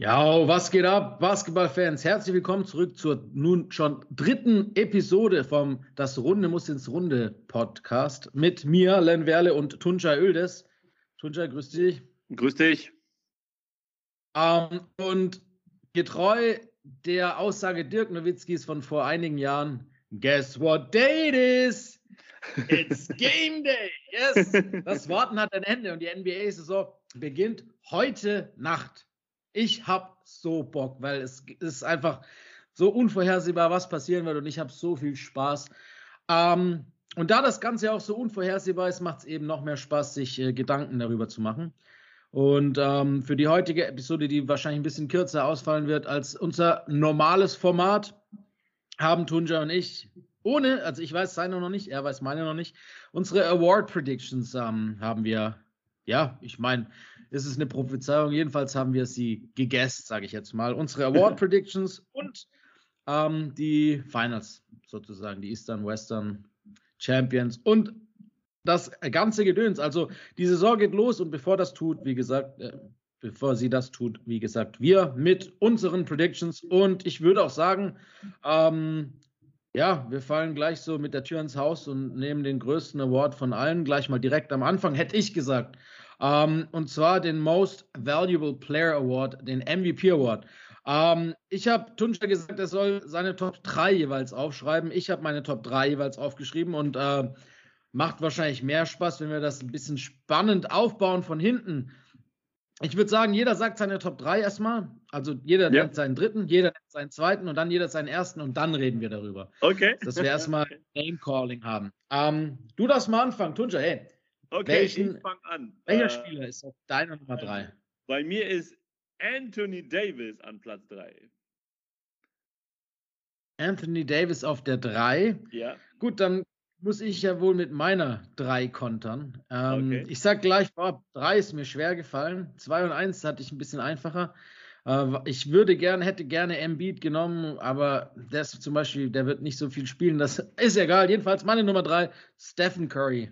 Ja, was geht ab, Basketballfans? Herzlich willkommen zurück zur nun schon dritten Episode vom Das Runde muss ins Runde Podcast mit mir, Len Werle und Tunca Yildiz. Tunca, grüß dich. Grüß dich. Und getreu der Aussage Dirk Nowitzkis von vor einigen Jahren, guess what day it is? It's Game Day. Yes, das Warten hat ein Ende und die NBA-Saison beginnt heute Nacht. Ich habe so Bock, weil es ist einfach so unvorhersehbar, was passieren wird und ich habe so viel Spaß. Und da das Ganze auch so unvorhersehbar ist, macht es eben noch mehr Spaß, sich Gedanken darüber zu machen. Und für die heutige Episode, die wahrscheinlich ein bisschen kürzer ausfallen wird als unser normales Format, haben Tunca und ich also ich weiß seine noch nicht, er weiß meine noch nicht, unsere Award Predictions haben wir, ja, ich meine, ist es eine Prophezeiung, jedenfalls haben wir sie gegessen, sage ich jetzt mal. Unsere Award Predictions und die Finals sozusagen, die Eastern, Western Champions und das ganze Gedöns. Also die Saison geht los und bevor sie das tut, wie gesagt, wir mit unseren Predictions und ich würde auch sagen, ja, wir fallen gleich so mit der Tür ins Haus und nehmen den größten Award von allen gleich mal direkt am Anfang, hätte ich gesagt. Und zwar den Most Valuable Player Award, den MVP Award. Ich habe Tunca gesagt, er soll seine Top 3 jeweils aufschreiben. Ich habe meine Top 3 jeweils aufgeschrieben und macht wahrscheinlich mehr Spaß, wenn wir das ein bisschen spannend aufbauen von hinten. Ich würde sagen, jeder sagt seine Top 3 erstmal. Also jeder nennt seinen dritten, jeder nennt seinen zweiten und dann jeder seinen ersten und dann reden wir darüber. Okay. Dass wir erstmal Name-Calling haben. Du darfst mal anfangen, Tunca, hey. Okay, ich fange an. Welcher Spieler ist auf deiner Nummer 3? Bei mir ist Anthony Davis an Platz 3. Anthony Davis auf der 3? Ja. Gut, dann muss ich ja wohl mit meiner 3 kontern. Okay. Ich sag gleich vorab, 3 ist mir schwer gefallen. 2 und 1 hatte ich ein bisschen einfacher. Ich hätte gerne Embiid genommen, aber der wird nicht so viel spielen. Das ist egal. Jedenfalls meine Nummer 3, Stephen Curry.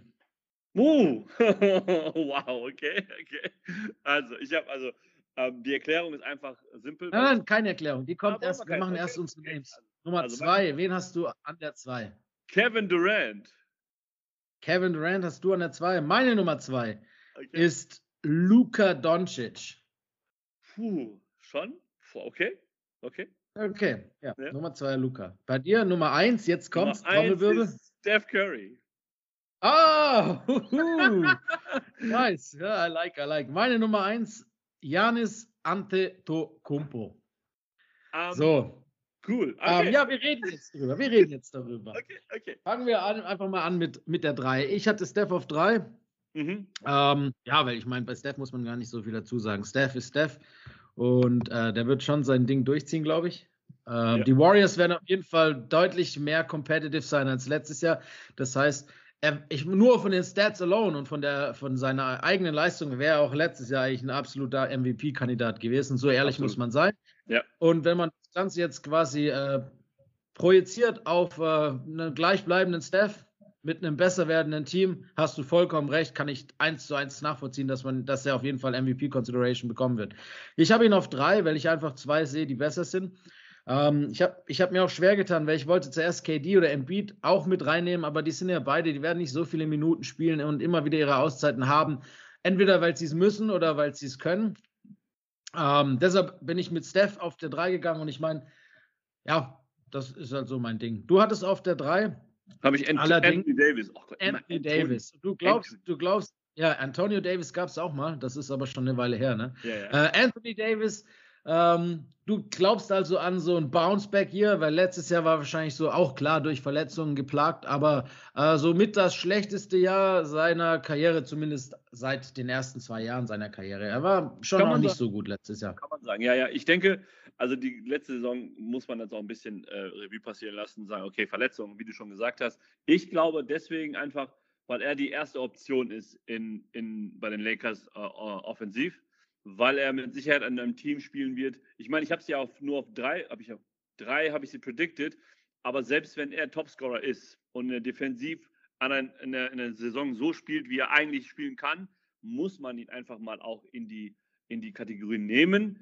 Wow, okay. Also, die Erklärung ist einfach simpel. Nein, keine Erklärung. Die kommt erst, wir machen erst unsere Names. Nummer 2, wen hast du an der 2? Kevin Durant. Kevin Durant hast du an der 2. Meine Nummer 2 ist Luka Doncic. Schon? Okay. Ja. Nummer 2 Luka. Bei dir Nummer 1, jetzt kommt's, Trommelwirbel. Steph Curry. Nice. Ja, I like. Meine Nummer 1, Giannis Antetokounmpo. So. Cool. Okay. Ja, wir reden jetzt darüber. Okay. Fangen wir einfach mal an mit der 3. Ich hatte Steph auf 3. Ja, weil ich meine, bei Steph muss man gar nicht so viel dazu sagen. Steph ist Steph und der wird schon sein Ding durchziehen, glaube ich. Die Warriors werden auf jeden Fall deutlich mehr competitive sein als letztes Jahr. Das heißt, nur von den Stats alone und von seiner eigenen Leistung wäre er auch letztes Jahr eigentlich ein absoluter MVP-Kandidat gewesen. So ehrlich muss man sein. Ja. Und wenn man das Ganze jetzt quasi projiziert auf einen gleichbleibenden Steph mit einem besser werdenden Team, hast du vollkommen recht, kann ich 1:1 nachvollziehen, dass er auf jeden Fall MVP-Consideration bekommen wird. Ich habe ihn auf 3, weil ich einfach 2 sehe, die besser sind. Ich hab mir auch schwer getan, weil ich wollte zuerst KD oder Embiid auch mit reinnehmen, aber die sind ja beide, die werden nicht so viele Minuten spielen und immer wieder ihre Auszeiten haben. Entweder weil sie es müssen oder weil sie es können. Deshalb bin ich mit Steph auf der 3 gegangen und ich meine, ja, das ist halt so mein Ding. Du hattest auf der 3 habe ich Anthony Davis. Oh Gott, Anthony Davis. Du glaubst, ja, Antonio Davis gab es auch mal, das ist aber schon eine Weile her, ne? Ja. Anthony Davis, du glaubst also an so ein Bounceback hier, weil letztes Jahr war wahrscheinlich so auch klar durch Verletzungen geplagt, aber somit das schlechteste Jahr seiner Karriere, zumindest seit den ersten 2 Jahren seiner Karriere. Er war schon auch nicht so gut letztes Jahr. Kann man sagen, ja. Ich denke, also die letzte Saison muss man jetzt auch ein bisschen Revue passieren lassen, sagen, okay, Verletzungen, wie du schon gesagt hast. Ich glaube deswegen einfach, weil er die erste Option ist bei den Lakers offensiv, weil er mit Sicherheit an einem Team spielen wird. Ich meine, ich habe es ja nur auf 3, habe ich sie predicted, aber selbst wenn er Topscorer ist und defensiv in der Saison so spielt, wie er eigentlich spielen kann, muss man ihn einfach mal auch in die Kategorie nehmen.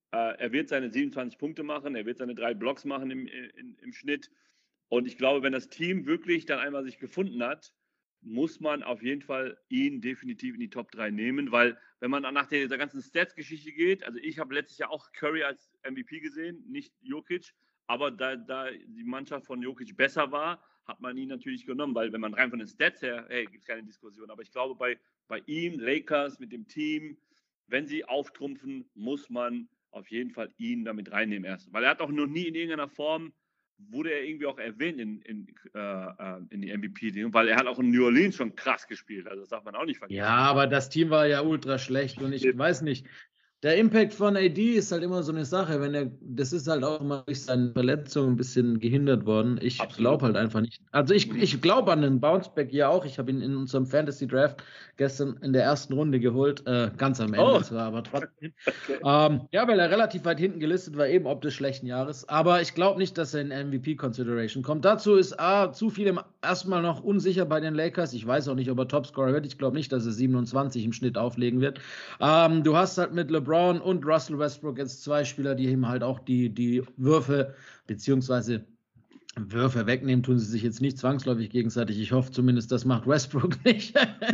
er wird seine 27 Punkte machen, er wird seine 3 Blocks machen im Schnitt. Und ich glaube, wenn das Team wirklich dann einmal sich gefunden hat, muss man auf jeden Fall ihn definitiv in die Top 3 nehmen, weil wenn man nach dieser ganzen Stats-Geschichte geht, also ich habe letztes Jahr auch Curry als MVP gesehen, nicht Jokic, aber da die Mannschaft von Jokic besser war, hat man ihn natürlich genommen, weil wenn man rein von den Stats her, hey, gibt es keine Diskussion, aber ich glaube bei ihm, Lakers mit dem Team, wenn sie auftrumpfen, muss man auf jeden Fall ihn damit reinnehmen erst, weil er hat auch noch nie in irgendeiner Form wurde er irgendwie auch erwähnt in die MVP-Dinge, weil er hat auch in New Orleans schon krass gespielt. Also das darf man auch nicht vergessen. Ja, aber das Team war ja ultra schlecht und ich weiß nicht, der Impact von AD ist halt immer so eine Sache, das ist halt auch immer durch seine Verletzung ein bisschen gehindert worden. Ich glaube halt einfach nicht. Also ich glaube an den Bounceback ja auch. Ich habe ihn in unserem Fantasy Draft gestern in der ersten Runde geholt, ganz am Ende zwar, aber trotzdem. Okay. Ja, weil er relativ weit hinten gelistet war, eben ob des schlechten Jahres. Aber ich glaube nicht, dass er in MVP-Consideration kommt. Dazu ist zu viel erstmal noch unsicher bei den Lakers. Ich weiß auch nicht, ob er Topscorer wird. Ich glaube nicht, dass er 27 im Schnitt auflegen wird. Du hast halt mit LeBron und Russell Westbrook jetzt 2 Spieler, die ihm halt auch die Würfe beziehungsweise Würfe wegnehmen, tun sie sich jetzt nicht zwangsläufig gegenseitig. Ich hoffe zumindest, das macht Westbrook nicht.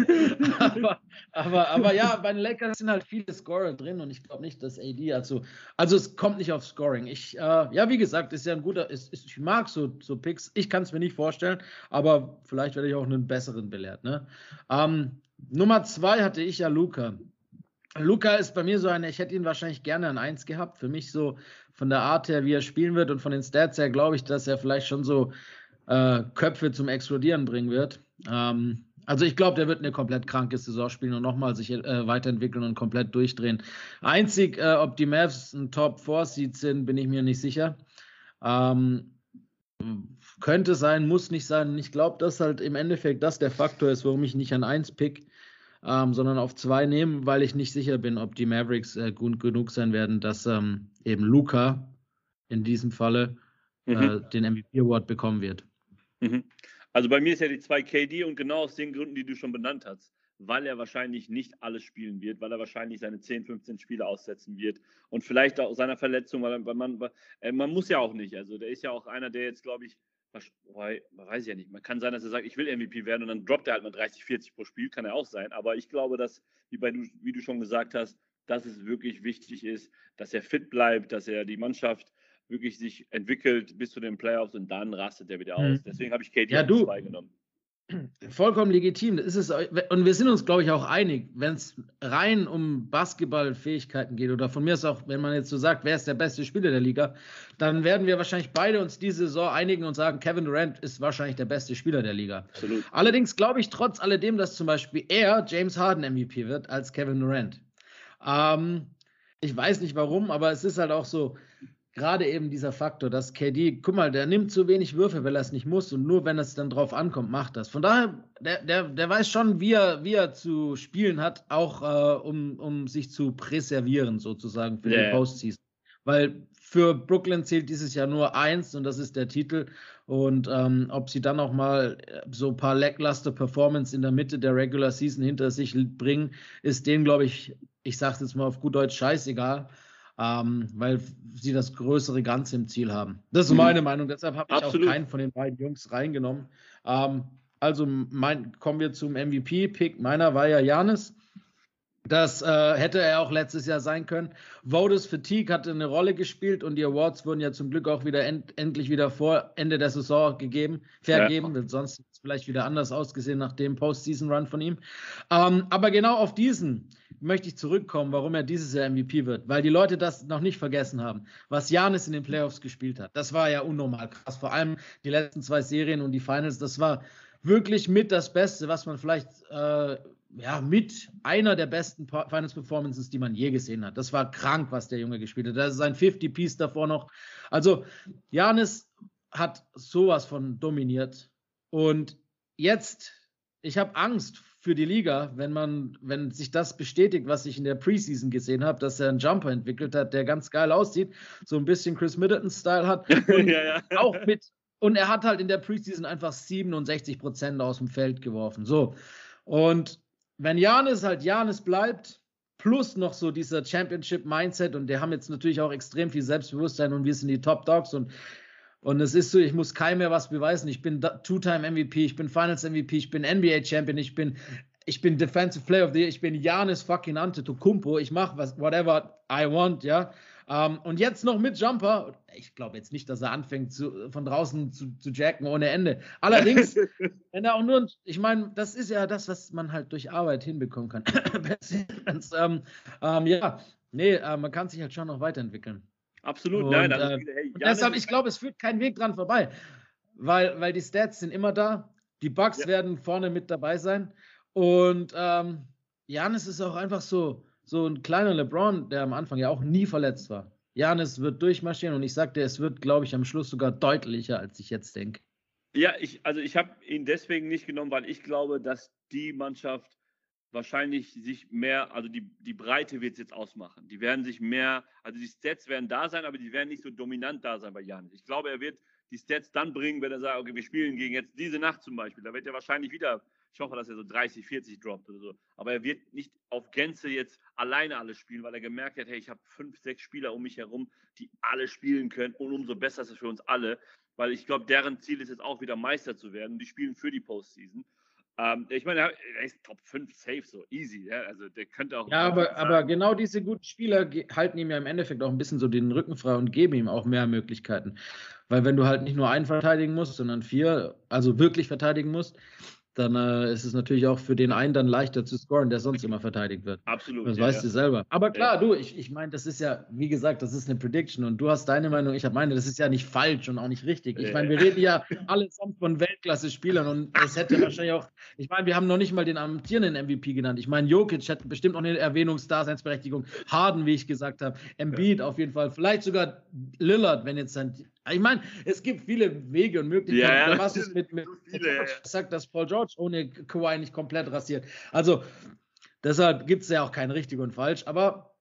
aber ja, bei den Lakers sind halt viele Scorer drin und ich glaube nicht, dass AD, also es kommt nicht auf Scoring. Wie gesagt, ist ja ein guter, ich mag so Picks, ich kann es mir nicht vorstellen, aber vielleicht werde ich auch einen besseren belehrt. Ne? Nummer 2 hatte ich ja Luka. Luka ist bei mir so ich hätte ihn wahrscheinlich gerne an 1 gehabt. Für mich so von der Art her, wie er spielen wird und von den Stats her, glaube ich, dass er vielleicht schon so Köpfe zum Explodieren bringen wird. Also ich glaube, der wird eine komplett kranke Saison spielen und nochmal sich weiterentwickeln und komplett durchdrehen. Einzig, ob die Mavs ein Top-4-Seed sind, bin ich mir nicht sicher. Könnte sein, muss nicht sein. Und ich glaube, dass halt im Endeffekt das der Faktor ist, warum ich nicht an 1 pick, sondern auf 2 nehmen, weil ich nicht sicher bin, ob die Mavericks gut genug sein werden, dass eben Luka in diesem Falle den MVP-Award bekommen wird. Also bei mir ist ja die 2 KD und genau aus den Gründen, die du schon benannt hast, weil er wahrscheinlich nicht alles spielen wird, weil er wahrscheinlich seine 10, 15 Spiele aussetzen wird und vielleicht auch seiner Verletzung, weil man muss ja auch nicht, also der ist ja auch einer, der jetzt, glaube ich, weiß ich ja nicht. Man kann sein, dass er sagt, ich will MVP werden und dann droppt er halt mal 30, 40 pro Spiel, kann er auch sein. Aber ich glaube, dass, wie du schon gesagt hast, dass es wirklich wichtig ist, dass er fit bleibt, dass er die Mannschaft wirklich sich entwickelt bis zu den Playoffs und dann rastet er wieder aus. Deswegen habe ich KD auf 2 genommen. Vollkommen legitim. Das ist es, und wir sind uns, glaube ich, auch einig, wenn es rein um Basketballfähigkeiten geht oder von mir ist auch, wenn man jetzt so sagt, wer ist der beste Spieler der Liga, dann werden wir wahrscheinlich beide uns diese Saison einigen und sagen, Kevin Durant ist wahrscheinlich der beste Spieler der Liga. Absolut. Allerdings glaube ich trotz alledem, dass zum Beispiel James Harden MVP wird, als Kevin Durant. Ich weiß nicht warum, aber es ist halt auch so, gerade eben dieser Faktor, dass KD, guck mal, der nimmt zu wenig Würfe, weil er es nicht muss und nur wenn es dann drauf ankommt, macht das. Von daher, der weiß schon, wie er zu spielen hat, auch um sich zu präservieren sozusagen für die Postseason. Weil für Brooklyn zählt dieses Jahr nur 1 und das ist der Titel. Und ob sie dann auch mal so ein paar lackluster Performance in der Mitte der Regular Season hinter sich bringen, ist denen, glaube ich sage es jetzt mal auf gut Deutsch, scheißegal. Weil sie das größere Ganze im Ziel haben. Das ist meine Meinung, deshalb habe ich auch keinen von den beiden Jungs reingenommen. Also kommen wir zum MVP-Pick. Meiner war ja Giannis. Das hätte er auch letztes Jahr sein können. Voters Fatigue hatte eine Rolle gespielt und die Awards wurden ja zum Glück auch wieder endlich wieder vor Ende der Saison vergeben, denn sonst hätte es vielleicht wieder anders ausgesehen nach dem Postseason-Run von ihm. Aber genau auf diesen möchte ich zurückkommen, warum er dieses Jahr MVP wird, weil die Leute das noch nicht vergessen haben, was Giannis in den Playoffs gespielt hat. Das war ja unnormal krass, vor allem die letzten 2 Serien und die Finals, das war wirklich mit das Beste, was man vielleicht mit einer der besten Finals-Performances, die man je gesehen hat. Das war krank, was der Junge gespielt hat. Das ist ein 50-Piece davor noch. Also Giannis hat sowas von dominiert und jetzt, ich habe Angst für die Liga, wenn sich das bestätigt, was ich in der Preseason gesehen habe, dass er einen Jumper entwickelt hat, der ganz geil aussieht, so ein bisschen Chris Middleton-Style hat. Und auch und er hat halt in der Preseason einfach 67% aus dem Feld geworfen. So. Und wenn Giannis halt Giannis bleibt, plus noch so dieser Championship-Mindset und die haben jetzt natürlich auch extrem viel Selbstbewusstsein und wir sind die Top-Dogs und es ist so, ich muss keinem mehr was beweisen. Ich bin Two-Time-MVP, ich bin Finals-MVP, ich bin NBA-Champion, ich bin Defensive Player of the Year, ich bin Giannis fucking Antetokounmpo, ich mache whatever I want, ja. Und jetzt noch mit Jumper. Ich glaube jetzt nicht, dass er anfängt, von draußen zu jacken ohne Ende. Allerdings, wenn er auch nur, ich meine, das ist ja das, was man halt durch Arbeit hinbekommen kann. Man kann sich halt schon noch weiterentwickeln. Absolut, und, nein. Also, und deshalb, ich glaube, es führt kein Weg dran vorbei, weil die Stats sind immer da. Die Bucks werden vorne mit dabei sein. Und Giannis ist auch einfach so ein kleiner LeBron, der am Anfang ja auch nie verletzt war. Giannis wird durchmarschieren und ich sagte, es wird, glaube ich, am Schluss sogar deutlicher, als ich jetzt denke. Ja, ich habe ihn deswegen nicht genommen, weil ich glaube, dass die Mannschaft wahrscheinlich sich mehr, also die Breite wird es jetzt ausmachen. Die werden sich mehr, also die Stats werden da sein, aber die werden nicht so dominant da sein bei Giannis. Ich glaube, er wird die Stats dann bringen, wenn er sagt, okay, wir spielen gegen jetzt diese Nacht zum Beispiel. Da wird er wahrscheinlich wieder, ich hoffe, dass er so 30, 40 droppt oder so. Aber er wird nicht auf Gänze jetzt alleine alles spielen, weil er gemerkt hat, hey, ich habe 5, 6 Spieler um mich herum, die alle spielen können und umso besser ist es für uns alle. Weil ich glaube, deren Ziel ist jetzt auch wieder Meister zu werden. Die spielen für die Postseason. Ich meine, er ist Top 5 safe, so easy. Ja? Also der könnte auch. Ja, aber genau diese guten Spieler halten ihm ja im Endeffekt auch ein bisschen so den Rücken frei und geben ihm auch mehr Möglichkeiten. Weil wenn du halt nicht nur einen verteidigen musst, sondern 4, also wirklich verteidigen musst, dann ist es natürlich auch für den einen dann leichter zu scoren, der sonst immer verteidigt wird. Absolut. Das weißt du selber. Aber klar, ich meine, das ist ja, wie gesagt, das ist eine Prediction und du hast deine Meinung, ich habe meine, das ist ja nicht falsch und auch nicht richtig. Ich meine, wir reden ja allesamt von Weltklasse-Spielern und es hätte wahrscheinlich auch, ich meine, wir haben noch nicht mal den amtierenden MVP genannt. Ich meine, Jokic hat bestimmt noch eine Erwähnungsdaseinsberechtigung. Harden, wie ich gesagt habe, Embiid auf jeden Fall, vielleicht sogar Lillard, wenn jetzt sein. Ich meine, es gibt viele Wege und Möglichkeiten. Ja, was ist mit sagt, dass Paul George ohne Kawhi nicht komplett rasiert. Also, deshalb gibt es ja auch kein richtig und falsch. Aber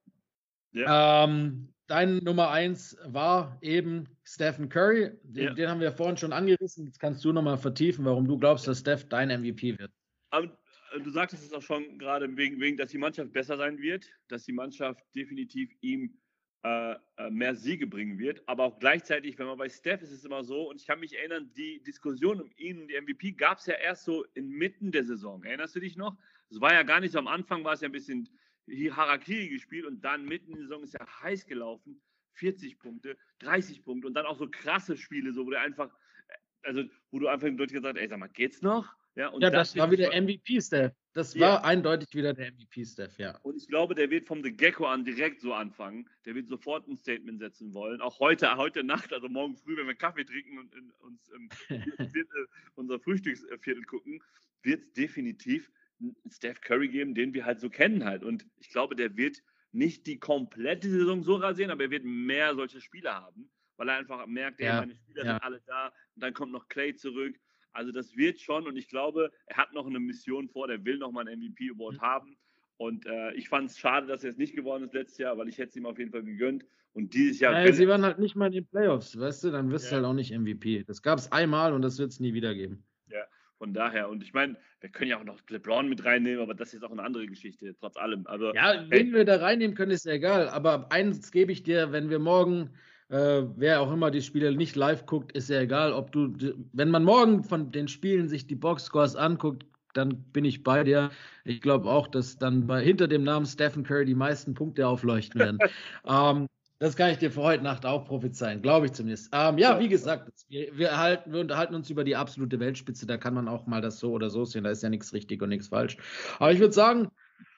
dein Nummer 1 war eben Stephen Curry. Den haben wir vorhin schon angerissen. Jetzt kannst du nochmal vertiefen, warum du glaubst, dass Steph dein MVP wird. Aber du sagtest es auch schon gerade wegen, dass die Mannschaft besser sein wird, dass die Mannschaft definitiv ihm mehr Siege bringen wird, aber auch gleichzeitig, wenn man bei Steph ist es immer so, und ich kann mich erinnern, die Diskussion um ihn und die MVP gab es ja erst so inmitten der Saison. Erinnerst du dich noch? Es war ja gar nicht so, am Anfang war es ja ein bisschen Harakiri gespielt und dann mitten in der Saison ist ja heiß gelaufen, 40 Punkte, 30 Punkte und dann auch so krasse Spiele, so wo du einfach deutlich gesagt hast, ey, sag mal, geht's noch? Ja, das war wieder MVP-Steph. Das war eindeutig wieder der MVP-Steph, ja. Und ich glaube, der wird vom The Gecko an direkt so anfangen. Der wird sofort ein Statement setzen wollen. Auch heute Nacht, also morgen früh, wenn wir Kaffee trinken und uns unser Frühstücksviertel gucken, wird es definitiv einen Steph Curry geben, den wir halt so kennen halt. Und ich glaube, der wird nicht die komplette Saison so rasieren, aber er wird mehr solche Spieler haben, weil er einfach merkt, meine Spieler sind alle da und dann kommt noch Clay zurück. Also das wird schon und ich glaube, er hat noch eine Mission vor, der will noch mal einen MVP-Award haben und ich fand es schade, dass er es nicht geworden ist letztes Jahr, weil ich hätte es ihm auf jeden Fall gegönnt und dieses Jahr... sie waren halt nicht mal in den Playoffs, weißt du, dann wirst du halt auch nicht MVP. Das gab es einmal und das wird es nie wieder geben. Ja, von daher und ich meine, wir können ja auch noch LeBron mit reinnehmen, aber das ist auch eine andere Geschichte, trotz allem. Also, wen wir da reinnehmen können, ist ja egal, aber eins gebe ich dir, wenn wir morgen... wer auch immer die Spiele nicht live guckt, ist ja egal, wenn man morgen von den Spielen sich die Boxscores anguckt, dann bin ich bei dir. Ich glaube auch, dass dann hinter dem Namen Stephen Curry die meisten Punkte aufleuchten werden. Das kann ich dir für heute Nacht auch prophezeien, glaube ich zumindest. Wie gesagt, wir unterhalten uns über die absolute Weltspitze, da kann man auch mal das so oder so sehen, da ist ja nichts richtig und nichts falsch. Aber ich würde sagen,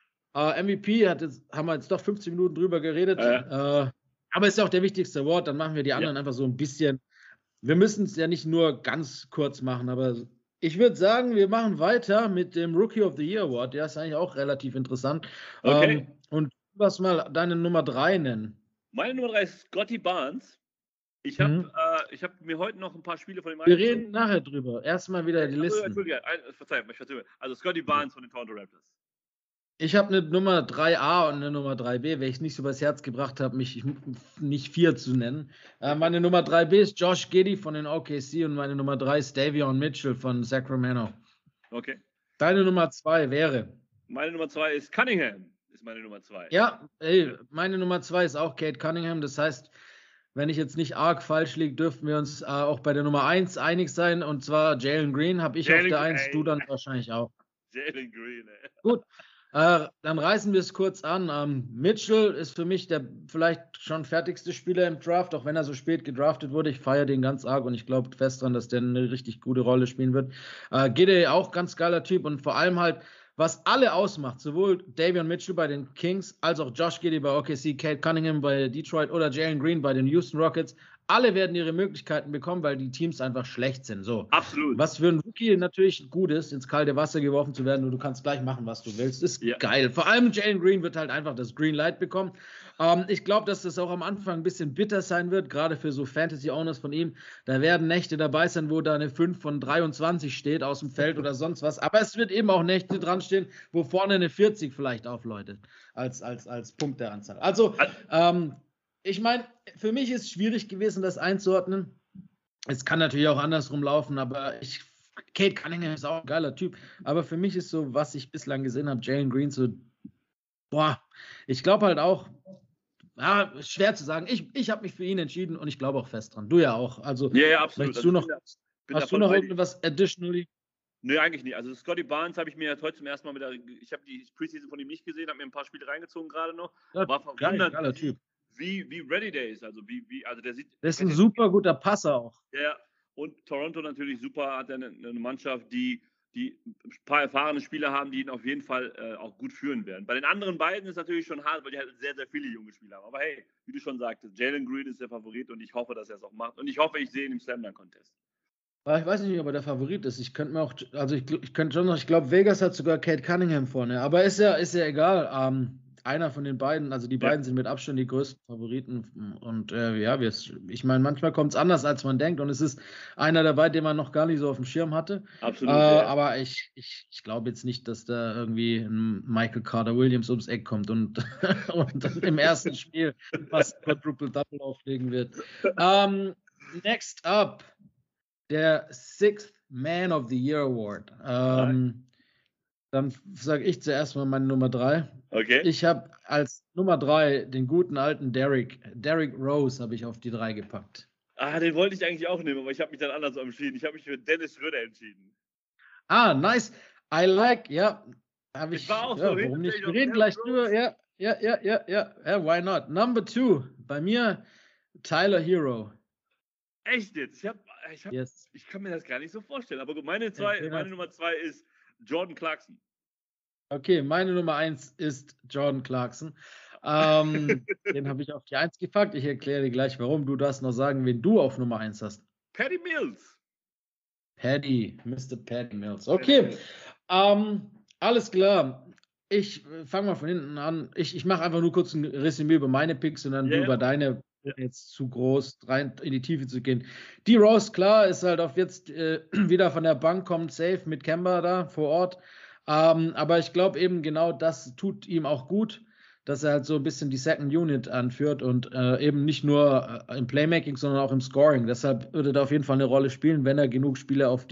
MVP haben wir jetzt doch 15 Minuten drüber geredet. Aber ist ja auch der wichtigste Award, dann machen wir die anderen einfach so ein bisschen. Wir müssen es ja nicht nur ganz kurz machen, aber ich würde sagen, wir machen weiter mit dem Rookie of the Year Award. Der ist eigentlich auch relativ interessant. Okay. Und du darfst mal deine Nummer 3 nennen. Meine Nummer 3 ist Scotty Barnes. Ich habe mir heute noch ein paar Spiele von dem Wir reden nachher drüber. Erstmal wieder die Listen. Entschuldigung, Verzeihung. Also Scotty Barnes von den Toronto Raptors. Ich habe eine Nummer 3a und eine Nummer 3b, weil ich es nicht so übers Herz gebracht habe, mich nicht 4 zu nennen. Meine Nummer 3b ist Josh Giddey von den OKC und meine Nummer 3 ist Davion Mitchell von Sacramento. Okay. Deine Nummer 2 wäre? Meine Nummer 2 ist Cunningham. ist meine Nummer 2. Ja, meine Nummer 2 ist auch Cade Cunningham. Das heißt, wenn ich jetzt nicht arg falsch liege, dürften wir uns auch bei der Nummer 1 einig sein. Und zwar Jalen Green habe ich auf der 1, du dann wahrscheinlich auch. Jalen Green, ey. Gut, dann reißen wir es kurz an. Mitchell ist für mich der vielleicht schon fertigste Spieler im Draft, auch wenn er so spät gedraftet wurde. Ich feiere den ganz arg und ich glaube fest dran, dass der eine richtig gute Rolle spielen wird. Giddey auch ganz geiler Typ und vor allem halt, was alle ausmacht, sowohl Davion Mitchell bei den Kings, als auch Josh Giddey bei OKC, Cade Cunningham bei Detroit oder Jalen Green bei den Houston Rockets. Alle werden ihre Möglichkeiten bekommen, weil die Teams einfach schlecht sind. So. Absolut. Was für einen Rookie natürlich gut ist, ins kalte Wasser geworfen zu werden und du kannst gleich machen, was du willst, ist geil. Vor allem Jalen Green wird halt einfach das Green Light bekommen. Ich glaube, dass das auch am Anfang ein bisschen bitter sein wird, gerade für so Fantasy-Owners von ihm. Da werden Nächte dabei sein, wo da eine 5 von 23 steht aus dem Feld oder sonst was. Aber es wird eben auch Nächte dran stehen, wo vorne eine 40 vielleicht aufläutet als Punkteanzahl. Also, ich meine, für mich ist es schwierig gewesen, das einzuordnen. Es kann natürlich auch andersrum laufen, aber Cade Cunningham ist auch ein geiler Typ. Aber für mich ist so, was ich bislang gesehen habe, Jalen Green so, ich glaube halt auch, schwer zu sagen. Ich habe mich für ihn entschieden und ich glaube auch fest dran. Du ja auch. Also, ja, absolut. Hast du noch irgendwas additionally? Nö, eigentlich nicht. Also Scotty Barnes habe ich mir jetzt heute zum ersten Mal ich habe die Preseason von ihm nicht gesehen, habe mir ein paar Spiele reingezogen gerade noch. War verwundert, geiler Typ. Wie ready der ist. Also also der ist ein super guter Passer auch. Ja, und Toronto natürlich super, hat eine Mannschaft, die ein paar erfahrene Spieler haben, die ihn auf jeden Fall auch gut führen werden. Bei den anderen beiden ist natürlich schon hart, weil die halt sehr, sehr viele junge Spieler haben. Aber hey, wie du schon sagtest, Jalen Green ist der Favorit und ich hoffe, dass er es auch macht. Und ich hoffe, ich sehe ihn im Slam Dunk Contest. Ich weiß nicht, ob er der Favorit ist. Ich könnte mir auch, also ich könnte schon noch, ich glaube, Vegas hat sogar Cade Cunningham vorne, aber ist ja egal. Einer von den beiden, also die beiden sind mit Abstand die größten Favoriten und ich meine, manchmal kommt es anders, als man denkt und es ist einer dabei, den man noch gar nicht so auf dem Schirm hatte. Absolut. Aber ich glaube jetzt nicht, dass da irgendwie ein Michael Carter-Williams ums Eck kommt und dann im ersten Spiel fast Quadruple-Double auflegen wird. Next up, der Sixth Man of the Year Award. Dann sage ich zuerst mal meine Nummer 3. Okay. Ich habe als Nummer 3 den guten alten Derrick Rose habe ich auf die 3 gepackt. Den wollte ich eigentlich auch nehmen, aber ich habe mich dann anders entschieden. Ich habe mich für Dennis Schröder entschieden. Nice. I like, habe ich. War auch so warum nicht? Wir reden gleich drüber. Ja, why not? Number 2, bei mir Tyler Hero. Echt jetzt? Ich kann mir das gar nicht so vorstellen, aber meine Nummer 2 ist Jordan Clarkson. Okay, meine Nummer 1 ist Jordan Clarkson. Den habe ich auf die 1 gepackt. Ich erkläre dir gleich, warum. Du darfst noch sagen, wen du auf Nummer 1 hast. Patty Mills. Mr. Patty Mills. Okay, alles klar. Ich fange mal von hinten an. Ich mache einfach nur kurz ein Resümee über meine Picks und dann über deine. Jetzt zu groß rein in die Tiefe zu gehen. Die Rose, klar, ist halt auf jetzt wieder von der Bank, kommt safe mit Kemba da vor Ort. Aber ich glaube eben genau das tut ihm auch gut, dass er halt so ein bisschen die Second Unit anführt und eben nicht nur im Playmaking, sondern auch im Scoring. Deshalb würde er auf jeden Fall eine Rolle spielen, wenn er genug Spiele auf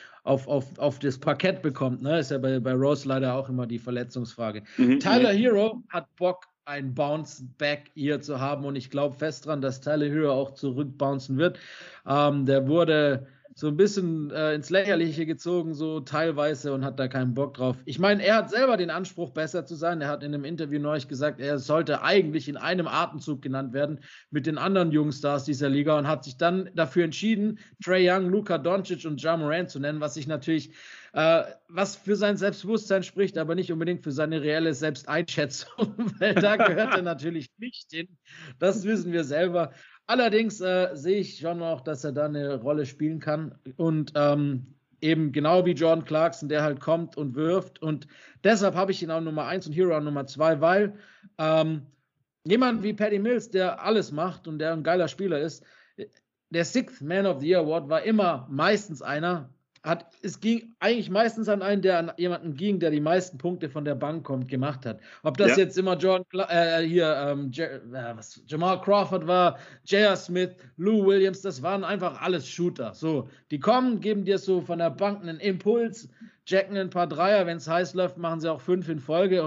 das Parkett bekommt. Ne? Ist ja bei Rose leider auch immer die Verletzungsfrage. Tyler Hero hat Bock, ein Bounce-Back-Year zu haben und ich glaube fest dran, dass Tyler Hero auch zurückbouncen wird. Der wurde so ein bisschen ins Lächerliche gezogen, so teilweise und hat da keinen Bock drauf. Ich meine, er hat selber den Anspruch, besser zu sein. Er hat in einem Interview neulich gesagt, er sollte eigentlich in einem Atemzug genannt werden mit den anderen Jungstars dieser Liga und hat sich dann dafür entschieden, Trae Young, Luka Doncic und Ja Morant zu nennen, was sich natürlich was für sein Selbstbewusstsein spricht, aber nicht unbedingt für seine reelle Selbsteinschätzung, weil da gehört er natürlich nicht hin. Das wissen wir selber. Allerdings sehe ich schon auch, dass er da eine Rolle spielen kann und eben genau wie Jordan Clarkson, der halt kommt und wirft und deshalb habe ich ihn auch Nummer 1 und Hero an Nummer 2, weil jemand wie Patty Mills, der alles macht und der ein geiler Spieler ist, der Sixth Man of the Year Award war immer meistens einer, es ging eigentlich meistens an einen, der an jemanden ging, der die meisten Punkte von der Bank gemacht hat. Ob das jetzt immer Jamal Crawford war, J.R. Smith, Lou Williams, das waren einfach alles Shooter. So, die kommen, geben dir so von der Bank einen Impuls, jacken ein paar Dreier, wenn es heiß läuft, machen sie auch 5 in Folge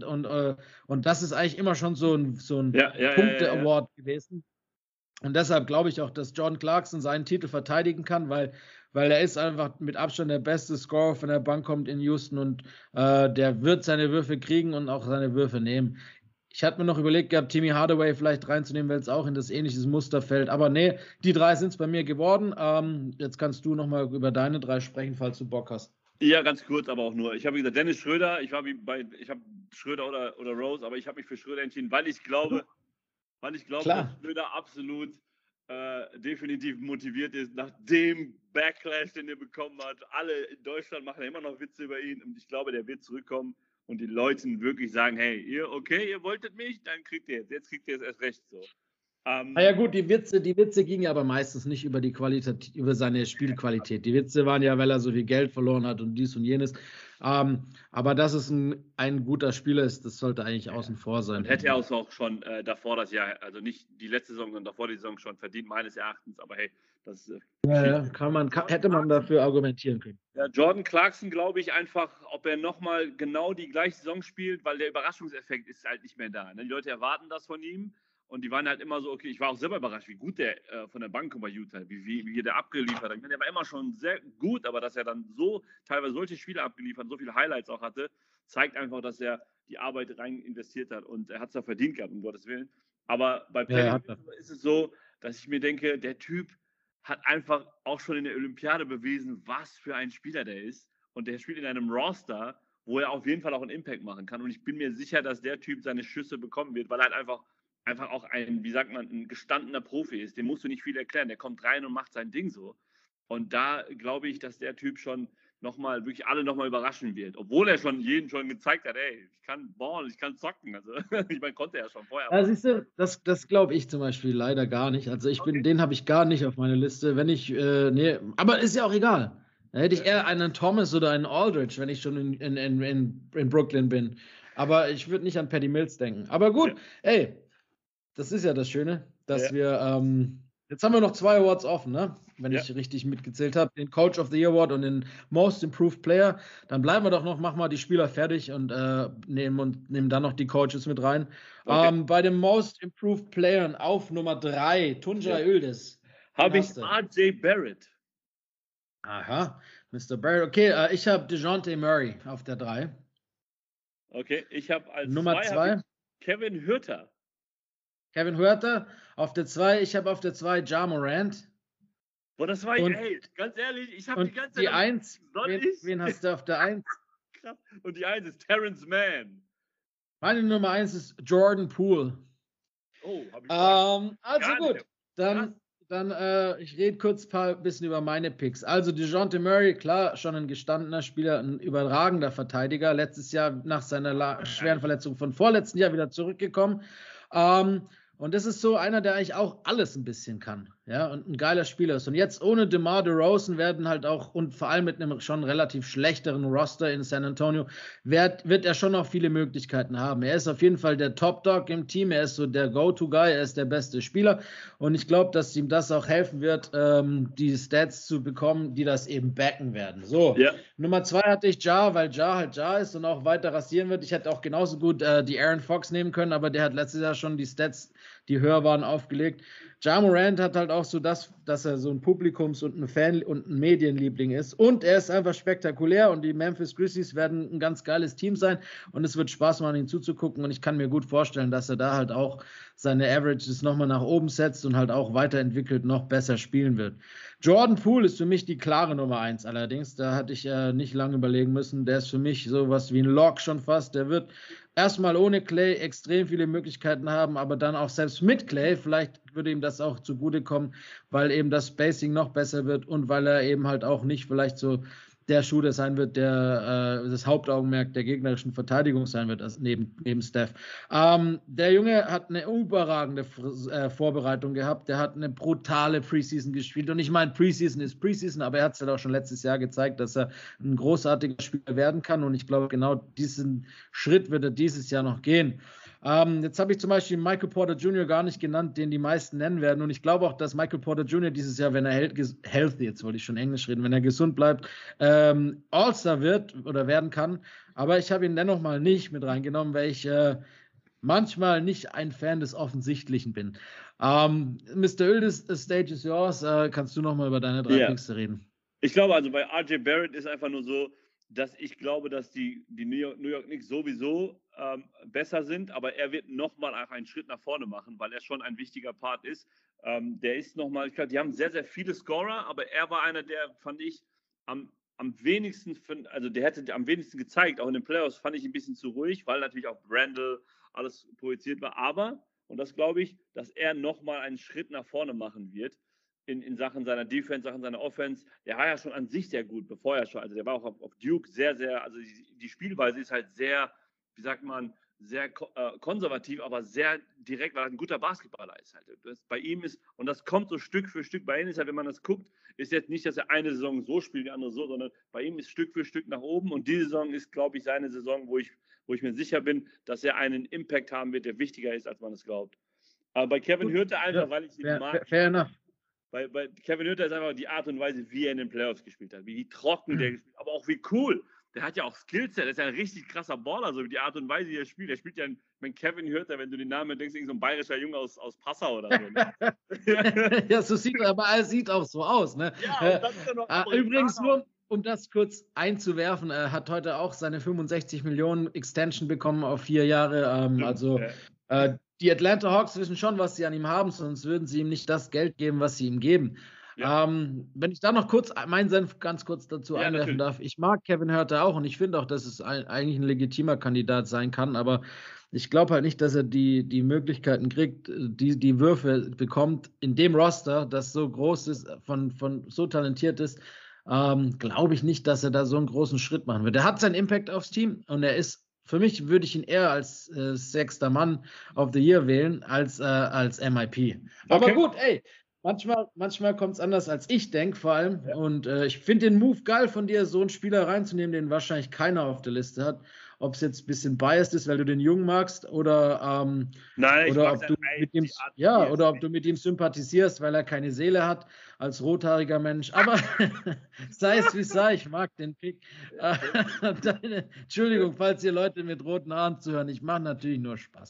und das ist eigentlich immer schon so ein Punkte-Award gewesen. Und deshalb glaube ich auch, dass Jordan Clarkson seinen Titel verteidigen kann, weil er ist einfach mit Abstand der beste Scorer von der Bank, kommt in Houston und der wird seine Würfe kriegen und auch seine Würfe nehmen. Ich hatte mir noch überlegt gehabt, Timmy Hardaway vielleicht reinzunehmen, weil es auch in das ähnliches Muster fällt. Aber nee, die 3 sind es bei mir geworden. Jetzt kannst du nochmal über deine 3 sprechen, falls du Bock hast. Ja, ganz kurz, aber auch nur. Ich habe gesagt, Dennis Schröder, ich habe Schröder oder Rose, aber ich habe mich für Schröder entschieden, weil ich glaube, dass Schröder absolut definitiv motiviert ist, nach dem Backlash, den er bekommen hat. Alle in Deutschland machen ja immer noch Witze über ihn und ich glaube, der wird zurückkommen und den Leuten wirklich sagen, hey, ihr wolltet mich, dann kriegt ihr jetzt kriegt ihr es erst recht so. Ja gut, die Witze gingen aber meistens nicht über über seine Spielqualität. Die Witze waren ja, weil er so viel Geld verloren hat und dies und jenes. Aber dass es ein guter Spieler ist, das sollte eigentlich außen vor sein. Und hätte er auch schon davor das Jahr, also nicht die letzte Saison, sondern davor die Saison schon verdient, meines Erachtens. Aber hey, das hätte man dafür argumentieren können. Ja, Jordan Clarkson glaube ich einfach, ob er nochmal genau die gleiche Saison spielt, weil der Überraschungseffekt ist halt nicht mehr da. Ne? Die Leute erwarten das von ihm. Und die waren halt immer so, okay, ich war auch selber überrascht, wie gut der von der Bank bei Utah, wie der abgeliefert hat. Der war immer schon sehr gut, aber dass er dann so teilweise solche Spiele abgeliefert, so viele Highlights auch hatte, zeigt einfach, dass er die Arbeit rein investiert hat und er hat es ja verdient gehabt, um Gottes Willen. Aber bei Patty ist es so, dass ich mir denke, der Typ hat einfach auch schon in der Olympiade bewiesen, was für ein Spieler der ist. Und der spielt in einem Roster, wo er auf jeden Fall auch einen Impact machen kann. Und ich bin mir sicher, dass der Typ seine Schüsse bekommen wird, weil er halt einfach auch ein gestandener Profi ist. Dem musst du nicht viel erklären. Der kommt rein und macht sein Ding so. Und da glaube ich, dass der Typ schon wirklich alle nochmal überraschen wird. Obwohl er jeden schon gezeigt hat, ey, ich kann ballen, ich kann zocken. Also, ich meine, konnte er ja schon vorher. Ja, siehst du, das glaube ich zum Beispiel leider gar nicht. Also den habe ich gar nicht auf meiner Liste. Aber ist ja auch egal. Da hätte ich eher einen Thomas oder einen Aldridge, wenn ich schon in Brooklyn bin. Aber ich würde nicht an Patty Mills denken. Aber gut, ey, das ist ja das Schöne, dass wir, jetzt haben wir noch 2 Awards offen, ne? Wenn ich richtig mitgezählt habe, den Coach of the Year Award und den Most Improved Player. Dann bleiben wir doch noch, machen wir die Spieler fertig und nehmen dann noch die Coaches mit rein. Okay. Bei den Most Improved Playern auf Nummer 3, Tunja Yildiz. Habe ich RJ Barrett. Aha, Mr. Barrett. Okay, ich habe DeJounte Murray auf der 3. Okay, ich habe als Nummer 2 Kevin Huerter. Kevin Huerter auf der 2. Ich habe auf der 2 Ja Morant. Boah, das war ganz ehrlich, ich habe die ganze Zeit. Die 1, wen hast du auf der 1? Krass. Und die 1 ist Terrence Mann. Meine Nummer 1 ist Jordan Poole. Oh, habe ich also gut, dann ich rede kurz ein bisschen über meine Picks. Also DeJounte Murray, klar, schon ein gestandener Spieler, ein überragender Verteidiger. Letztes Jahr nach seiner schweren Verletzung von vorletzten Jahr wieder zurückgekommen. Und das ist so einer, der eigentlich auch alles ein bisschen kann, ja, und ein geiler Spieler ist. Und jetzt ohne DeMar DeRozan werden halt auch, und vor allem mit einem schon relativ schlechteren Roster in San Antonio, wird er schon noch viele Möglichkeiten haben. Er ist auf jeden Fall der Top-Dog im Team, er ist so der Go-To-Guy, er ist der beste Spieler und ich glaube, dass ihm das auch helfen wird, die Stats zu bekommen, die das eben backen werden. So, Nummer 2 hatte ich Ja, weil Ja halt Ja ist und auch weiter rasieren wird. Ich hätte auch genauso gut die Aaron Fox nehmen können, aber der hat letztes Jahr schon die Stats, die höher waren, aufgelegt. Ja Morant hat halt auch so das, dass er so ein Publikums- und ein Fan- und ein Medienliebling ist. Und er ist einfach spektakulär und die Memphis Grizzlies werden ein ganz geiles Team sein und es wird Spaß machen, ihm zuzugucken und ich kann mir gut vorstellen, dass er da halt auch seine Averages nochmal nach oben setzt und halt auch weiterentwickelt noch besser spielen wird. Jordan Poole ist für mich die klare Nummer 1 allerdings. Da hatte ich nicht lange überlegen müssen. Der ist für mich sowas wie ein Lock schon fast. Der wird erstmal ohne Clay extrem viele Möglichkeiten haben, aber dann auch selbst mit Clay, vielleicht würde ihm das auch zugutekommen, weil eben das Spacing noch besser wird und weil er eben halt auch nicht vielleicht so der Shooter sein wird, der das Hauptaugenmerk der gegnerischen Verteidigung sein wird, also neben Steph. Der Junge hat eine überragende Vorbereitung gehabt. Der hat eine brutale Preseason gespielt. Und ich meine, Preseason ist Preseason, aber er hat es ja auch schon letztes Jahr gezeigt, dass er ein großartiger Spieler werden kann. Und ich glaube, genau diesen Schritt wird er dieses Jahr noch gehen. Jetzt habe ich zum Beispiel Michael Porter Jr. gar nicht genannt, den die meisten nennen werden. Und ich glaube auch, dass Michael Porter Jr. dieses Jahr, wenn er healthy, jetzt wollte ich schon Englisch reden, wenn er gesund bleibt, All-Star wird oder werden kann. Aber ich habe ihn dennoch mal nicht mit reingenommen, weil ich manchmal nicht ein Fan des Offensichtlichen bin. Mr. Öl, the stage is yours. Kannst du noch mal über deine 3 Picks reden? Ich glaube, also bei RJ Barrett ist einfach nur so, dass ich glaube, dass die New York Knicks sowieso besser sind, aber er wird nochmal einen Schritt nach vorne machen, weil er schon ein wichtiger Part ist. Der ist nochmal, ich glaube, die haben sehr, sehr viele Scorer, aber er war einer, der, fand ich, am wenigsten, also der hätte am wenigsten gezeigt, auch in den Playoffs fand ich ein bisschen zu ruhig, weil natürlich auch Randall alles projiziert war, aber, und das glaube ich, dass er nochmal einen Schritt nach vorne machen wird, in Sachen seiner Defense, Sachen seiner Offense. Der war ja schon an sich sehr gut, bevor er schon, also der war auch auf Duke sehr, sehr, also die Spielweise ist halt sehr, wie sagt man, sehr konservativ, aber sehr direkt, weil er ein guter Basketballer ist halt. Das bei ihm ist, und das kommt so Stück für Stück bei ihm, ist halt, wenn man das guckt, ist jetzt nicht, dass er eine Saison so spielt, die andere so, sondern bei ihm ist Stück für Stück nach oben und diese Saison ist, glaube ich, seine Saison, wo ich mir sicher bin, dass er einen Impact haben wird, der wichtiger ist, als man es glaubt. Aber bei Kevin Hürte einfach, weil ich ihn mag. Fair enough. Bei Kevin Hürter ist einfach die Art und Weise, wie er in den Playoffs gespielt hat, wie trocken der gespielt hat, aber auch wie cool. Der hat ja auch Skillset, der ist ja ein richtig krasser Baller, so wie die Art und Weise, wie er spielt. Der spielt ja, wenn Kevin Hürter, wenn du den Namen denkst, irgend so ein bayerischer Junge aus Passau oder so. Ne? Ja, so sieht er, aber er sieht auch so aus. Ne? Ja, und dann ist er noch übrigens nur, um das kurz einzuwerfen, er hat heute auch seine 65 Millionen Extension bekommen auf 4 Jahre. Die Atlanta Hawks wissen schon, was sie an ihm haben, sonst würden sie ihm nicht das Geld geben, was sie ihm geben. Ja. Wenn ich da noch kurz meinen Senf ganz kurz dazu einwerfen darf. Ich mag Kevin Hürter auch und ich finde auch, dass es eigentlich ein legitimer Kandidat sein kann, aber ich glaube halt nicht, dass er die Möglichkeiten kriegt, die Würfe bekommt in dem Roster, das so groß ist, von so talentiert ist. Glaube ich nicht, dass er da so einen großen Schritt machen wird. Er hat seinen Impact aufs Team und er ist, für mich würde ich ihn eher als 6. Mann of the Year wählen, als MIP. Aber gut, ey, manchmal kommt es anders, als ich denke, vor allem. Ja. Und ich finde den Move geil von dir, so einen Spieler reinzunehmen, den wahrscheinlich keiner auf der Liste hat. Ob es jetzt ein bisschen biased ist, weil du den Jungen magst, oder, oder ob du mit ihm sympathisierst, weil er keine Seele hat, als rothaariger Mensch. Aber sei es wie es sei, ich mag den Pick. Entschuldigung, falls ihr Leute mit roten Haaren zuhören, ich mache natürlich nur Spaß.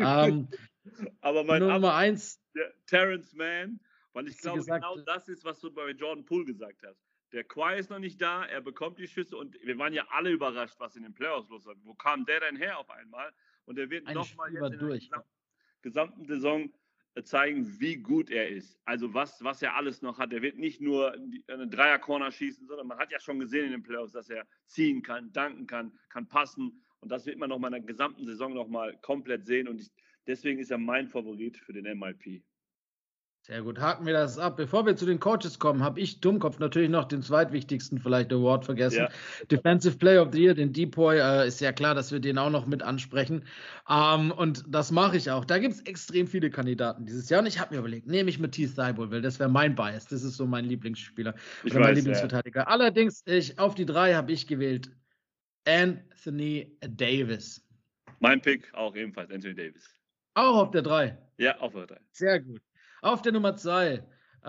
Aber mein Nummer 1, Terrence Mann, weil ich glaube, genau das ist, was du bei Jordan Poole gesagt hast. Der Kawhi ist noch nicht da, er bekommt die Schüsse und wir waren ja alle überrascht, was in den Playoffs los war. Wo kam der denn her auf einmal? Und er wird nochmal jetzt in der gesamten Saison zeigen, wie gut er ist. Also was er alles noch hat. Er wird nicht nur eine Dreier-Corner schießen, sondern man hat ja schon gesehen in den Playoffs, dass er ziehen kann, danken kann passen. Und das wird man nochmal in der gesamten Saison nochmal komplett sehen. Und deswegen ist er mein Favorit für den MIP. Sehr gut, haken wir das ab. Bevor wir zu den Coaches kommen, habe ich Dummkopf natürlich noch den zweitwichtigsten vielleicht Award vergessen. Ja. Defensive Player of the Year, den Depoy, ist ja klar, dass wir den auch noch mit ansprechen. Und das mache ich auch. Da gibt es extrem viele Kandidaten dieses Jahr. Und ich habe mir überlegt, nehme ich Matisse Thybulle, weil das wäre mein Bias. Das ist so mein Lieblingsspieler oder mein Lieblingsverteidiger. Ja. Allerdings, auf die 3 habe ich gewählt Anthony Davis. Mein Pick auch ebenfalls, Anthony Davis. Auch auf der 3? Ja, auf der 3. Sehr gut. Auf der Nummer 2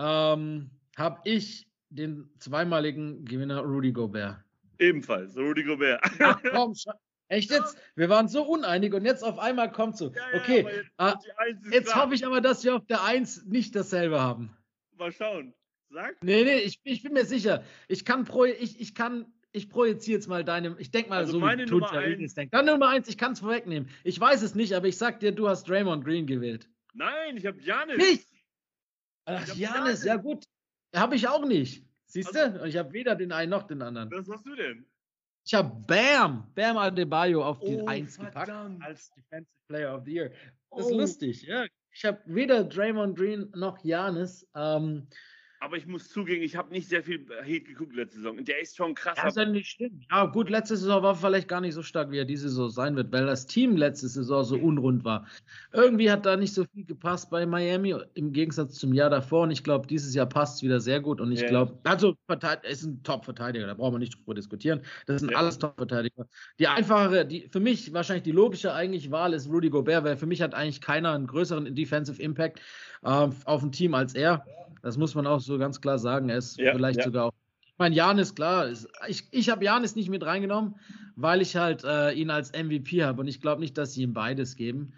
habe ich den zweimaligen Gewinner Rudy Gobert. Ebenfalls, Rudy Gobert. Ach komm, echt jetzt? Wir waren so uneinig und jetzt auf einmal kommt so. Okay, jetzt hoffe ich aber, dass wir auf der 1 nicht dasselbe haben. Mal schauen. Sag. Nee, ich bin mir sicher. Ich projiziere jetzt mal deine, ich denke mal also so, wie Nummer 1 denkt. Dann Nummer 1, ich kann es vorwegnehmen. Ich weiß es nicht, aber ich sag dir, du hast Draymond Green gewählt. Nein, ich habe Giannis. Nicht? Ach, Giannis, ja gut. Habe ich auch nicht. Siehst du? Also, ich habe weder den einen noch den anderen. Was hast du denn? Ich habe Bam Adebayo auf die 1 gepackt als Defensive Player of the Year. Das ist lustig, ja. Ich habe weder Draymond Green noch Giannis. Aber ich muss zugeben, ich habe nicht sehr viel Heat geguckt letzte Saison. Und der ist schon krass. Das ist ja nicht schlimm. Ja, gut, letzte Saison war vielleicht gar nicht so stark, wie er diese Saison sein wird, weil das Team letzte Saison so unrund war. Irgendwie hat da nicht so viel gepasst bei Miami im Gegensatz zum Jahr davor. Und ich glaube, dieses Jahr passt es wieder sehr gut. Und ich glaube, also er ist ein Top-Verteidiger, da brauchen wir nicht drüber diskutieren. Das sind alles Top-Verteidiger. Die einfachere, für mich wahrscheinlich die logische eigentlich Wahl ist Rudy Gobert, weil für mich hat eigentlich keiner einen größeren Defensive Impact auf ein Team als er. Das muss man auch so ganz klar sagen. Er ist vielleicht sogar auch. Ich meine, Giannis, klar. Ich habe Giannis nicht mit reingenommen, weil ich halt ihn als MVP habe. Und ich glaube nicht, dass sie ihm beides geben.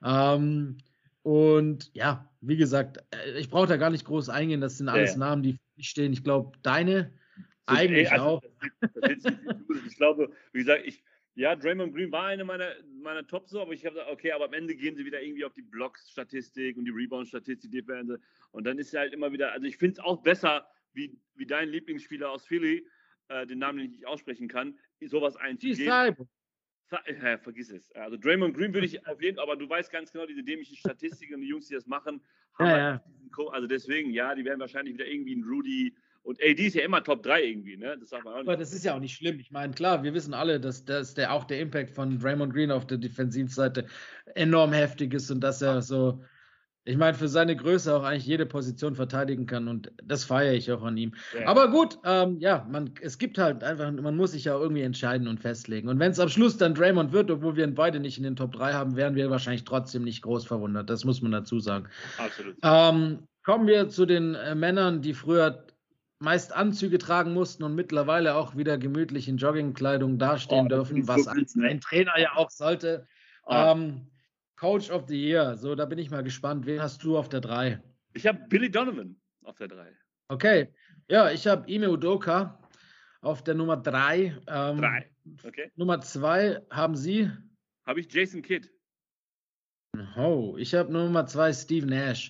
Und ja, wie gesagt, ich brauche da gar nicht groß eingehen. Das sind alles Namen, die für mich stehen. Ich glaube, deine eigentlich auch. Ich glaube, wie gesagt, Draymond Green war eine meiner Top so, aber ich habe gesagt, okay, aber am Ende gehen sie wieder irgendwie auf die Blocks-Statistik und die Rebound-Statistik, Defense. Und dann ist ja halt immer wieder, also ich finde es auch besser, wie dein Lieblingsspieler aus Philly, den Namen, den ich nicht aussprechen kann, sowas einzugeben. Vergiss es. Also Draymond Green würde ich auf jeden Fall, aber du weißt ganz genau, diese dämlichen Statistiken und die Jungs, die das machen, haben also deswegen, die werden wahrscheinlich wieder irgendwie ein Rudy. Und AD ist ja immer Top 3 irgendwie, ne? Das sagt man auch nicht. Aber das ist ja auch nicht schlimm. Ich meine, klar, wir wissen alle, dass auch der Impact von Draymond Green auf der Defensivseite enorm heftig ist und dass er so, ich meine, für seine Größe auch eigentlich jede Position verteidigen kann und das feiere ich auch an ihm. Ja. Aber gut, es gibt halt einfach, man muss sich ja irgendwie entscheiden und festlegen. Und wenn es am Schluss dann Draymond wird, obwohl wir ihn beide nicht in den Top 3 haben, wären wir wahrscheinlich trotzdem nicht groß verwundert. Das muss man dazu sagen. Absolut. Kommen wir zu den Männern, die früher meist Anzüge tragen mussten und mittlerweile auch wieder gemütlich in Joggingkleidung dastehen dürfen, was ein Trainer ja auch sollte. Coach of the Year, so, da bin ich mal gespannt. Wen hast du auf der 3? Ich habe Billy Donovan auf der 3. Okay, ja, ich habe Ime Udoka auf der Nummer 3. 3, okay. Nummer 2 haben Sie? Habe ich Jason Kidd. Oh, ich habe Nummer 2 Steve Nash.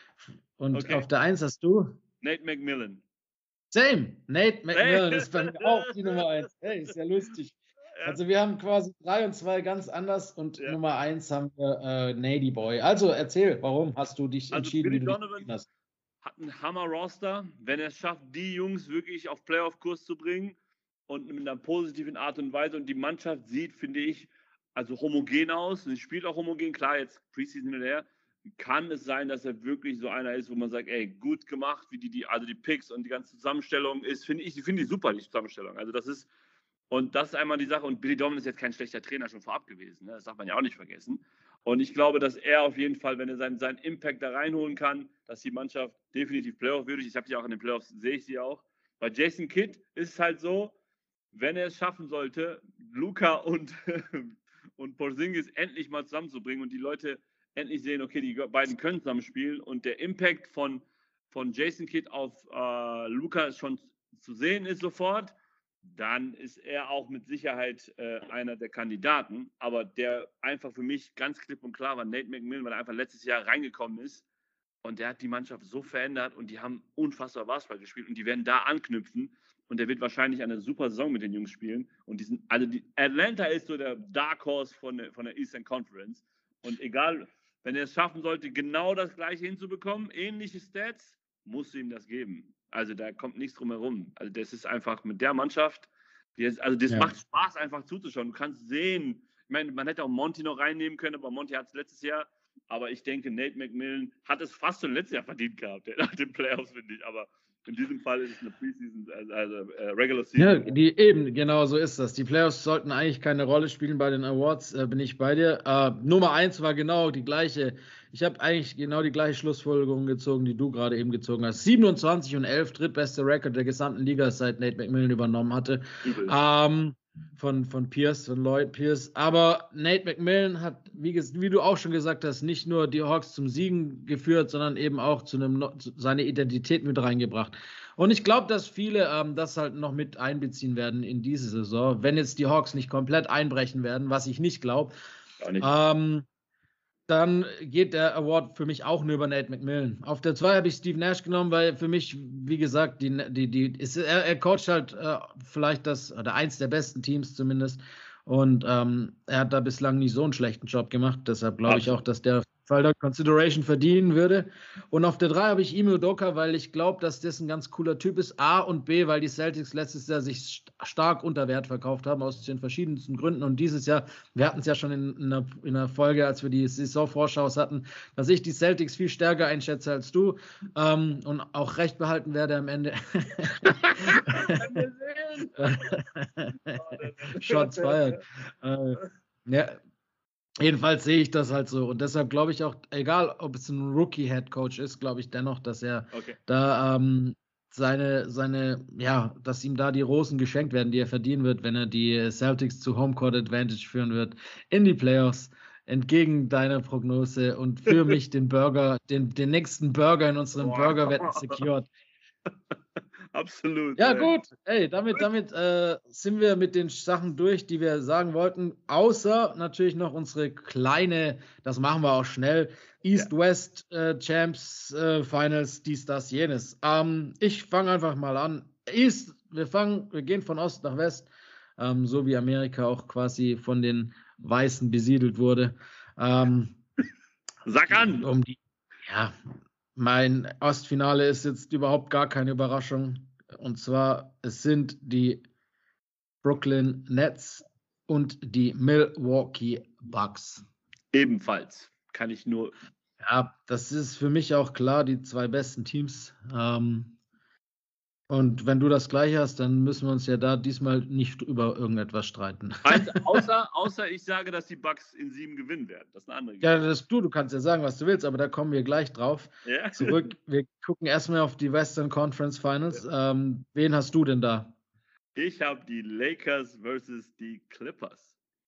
Und auf der 1 hast du? Nate McMillan. Same. Nate McMillan ist bei mir auch die Nummer 1. Hey, ist ja lustig. Ja. Also wir haben quasi 3 und 2 ganz anders und Nummer 1 haben wir Nady Boy. Also erzähl, warum hast du dich entschieden, Billy Donovan hast? Hat einen Hammer-Roster. Wenn er es schafft, die Jungs wirklich auf Playoff-Kurs zu bringen und mit einer positiven Art und Weise und die Mannschaft sieht, finde ich, also homogen aus. Sie spielt auch homogen. Klar, jetzt Preseason hinterher. Kann es sein, dass er wirklich so einer ist, wo man sagt, ey, gut gemacht, wie die Picks und die ganze Zusammenstellung ist, finde ich super, die Zusammenstellung. Also das ist einmal die Sache. Und Billy Donovan ist jetzt kein schlechter Trainer schon vorab gewesen. Ne? Das darf man ja auch nicht vergessen. Und ich glaube, dass er auf jeden Fall, wenn er seinen Impact da reinholen kann, dass die Mannschaft definitiv Playoff-würdig ist. Ich habe sie auch in den Playoffs, sehe ich sie auch. Bei Jason Kidd ist es halt so, wenn er es schaffen sollte, Luka und Porzingis endlich mal zusammenzubringen und die Leute endlich sehen, okay, die beiden können zusammen spielen und der Impact von Jason Kidd auf Luka schon zu sehen ist sofort, dann ist er auch mit Sicherheit einer der Kandidaten. Aber der einfach für mich ganz klipp und klar war Nate McMillan, weil er einfach letztes Jahr reingekommen ist und der hat die Mannschaft so verändert und die haben unfassbar Basketball gespielt und die werden da anknüpfen und der wird wahrscheinlich eine super Saison mit den Jungs spielen. Und Atlanta ist so der Dark Horse von der Eastern Conference und egal, wenn er es schaffen sollte, genau das Gleiche hinzubekommen, ähnliche Stats, musst du ihm das geben. Also da kommt nichts drum herum. Also das ist einfach mit der Mannschaft, macht Spaß einfach zuzuschauen. Du kannst sehen, ich meine, man hätte auch Monty noch reinnehmen können, aber Monty hat es letztes Jahr. Aber ich denke, Nate McMillan hat es fast schon letztes Jahr verdient gehabt, nach den Playoffs, finde ich. Aber in diesem Fall ist es eine Preseason, also Regular Season. Ja, genau so ist das. Die Playoffs sollten eigentlich keine Rolle spielen bei den Awards, bin ich bei dir. Nummer 1 war genau die gleiche. Ich habe eigentlich genau die gleiche Schlussfolgerung gezogen, die du gerade eben gezogen hast. 27-11, drittbester Rekord der gesamten Liga, seit Nate McMillan übernommen hatte. Von Lloyd Pierce. Aber Nate McMillan hat, wie du auch schon gesagt hast, nicht nur die Hawks zum Siegen geführt, sondern eben auch seine Identität mit reingebracht. Und ich glaube, dass viele das halt noch mit einbeziehen werden in diese Saison, wenn jetzt die Hawks nicht komplett einbrechen werden, was ich nicht glaube. Dann geht der Award für mich auch nur über Nate McMillan. Auf der 2 habe ich Steve Nash genommen, weil für mich, wie gesagt, er coacht halt vielleicht eins der besten Teams zumindest. Und er hat da bislang nicht so einen schlechten Job gemacht. Deshalb glaube ich auch, dass der Fall der Consideration verdienen würde. Und auf der 3 habe ich Ime Udoka, weil ich glaube, dass das ein ganz cooler Typ ist. A und B, weil die Celtics letztes Jahr sich stark unter Wert verkauft haben, aus den verschiedensten Gründen. Und dieses Jahr, wir hatten es ja schon in einer Folge, als wir die Saisonvorschaus hatten, dass ich die Celtics viel stärker einschätze als du und auch recht behalten werde am Ende. Shots fired. Ja. Jedenfalls sehe ich das halt so. Und deshalb glaube ich auch, egal ob es ein Rookie-Head-Coach ist, glaube ich dennoch, dass er da dass ihm da die Rosen geschenkt werden, die er verdienen wird, wenn er die Celtics zu Homecourt Advantage führen wird in die Playoffs, entgegen deiner Prognose und für mich den nächsten Burger in unseren Burgerwetten secured. Absolut. Ja, gut. Ey, damit sind wir mit den Sachen durch, die wir sagen wollten. Außer natürlich noch unsere kleine, das machen wir auch schnell, East-West Champs Finals, dies, das, jenes. Ich fange einfach mal an. Wir gehen von Ost nach West, so wie Amerika auch quasi von den Weißen besiedelt wurde. Sag an! Mein Ostfinale ist jetzt überhaupt gar keine Überraschung. Und zwar, es sind die Brooklyn Nets und die Milwaukee Bucks. Ebenfalls. Kann ich nur... Ja, das ist für mich auch klar, die 2 besten Teams. Und wenn du das Gleiche hast, dann müssen wir uns ja da diesmal nicht über irgendetwas streiten. Außer ich sage, dass die Bucks in 7 gewinnen werden. Das ist eine andere Geschichte. Ja, du kannst ja sagen, was du willst, aber da kommen wir gleich drauf. Ja. Zurück. Wir gucken erstmal auf die Western Conference Finals. Ja. Wen hast du denn da? Ich habe die Lakers versus die Clippers.